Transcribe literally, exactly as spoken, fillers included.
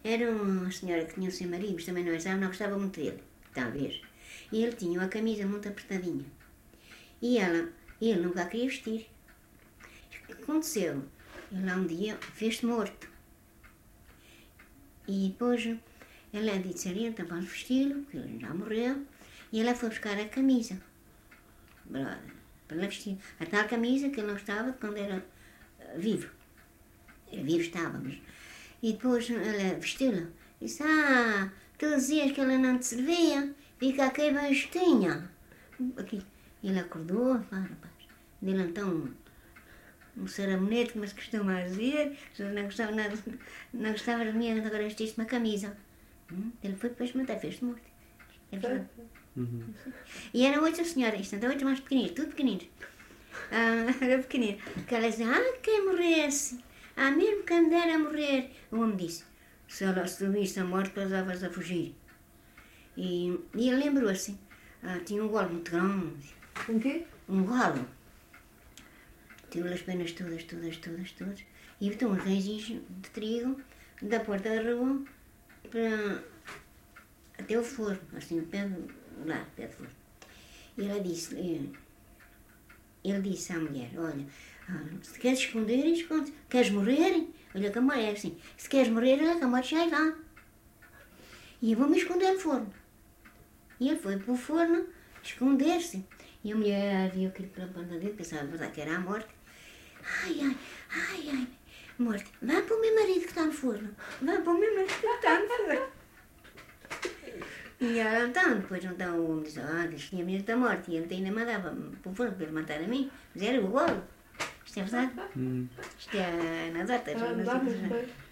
era uma senhora que tinha o seu marido, mas também não estava, não gostava muito dele, talvez. E ele tinha uma camisa muito apertadinha. E ela, ele nunca a queria vestir. O que aconteceu? Ele lá um dia fez-se morto. E depois ela disse ali, então vamos vesti-lo, porque ele já morreu. E ela foi buscar a camisa para, para ela vestir. A tal camisa que ele não estava quando era vivo. Ele vivo estava, mas... E depois ela vestiu-la. Disse, ah, tu dizias que ela não te servia, fica aqui bem justinha. Aqui. Ele acordou, ah, rapaz, deu-lhe então um, um saramonete, como se costuma dizer, não gostava nada, não gostava de mim, agora vestiste uma camisa. Hum? Ele foi depois matar, fez-se morto. É verdade. Uhum. E eram oito senhoras, isto então oito mais pequeninos, tudo pequeninos. Ah, era pequenino. Que ela dizia, ah, quem morresse, ah, mesmo quem me dera a morrer. O homem disse, se, ela, se tu viste a morte, casavas a fugir. E, e ele lembrou-se, ah, tinha um golo muito grande. Um quê? Um golo. Tinha as penas todas, todas, todas, todas. E botou uns raizinhos de trigo da porta da rua para até o forno, assim, pé do, lá, pé do forno. E ela disse, ele, ele disse à mulher, olha, se queres esconder, esconde. Queres morrer? Olha que a mulher é assim, se queres morrer, olha que a morte já aí vá. E eu vou-me esconder no forno. E ele foi para o forno esconder-se. E a mulher viu aquilo pela ponta dele, pensava verdade que era a morte. Ai, ai, ai, ai, morte, vá para o meu marido que está no forno. Vá para o meu marido que está no forno. E ela então, depois então o homem disse, ah, diz que a minha está morta. E ele ainda mandava para o forno para ele matar a mim. Mas era o golo. Isto é verdade? Hum. Isto é anedota. Ah,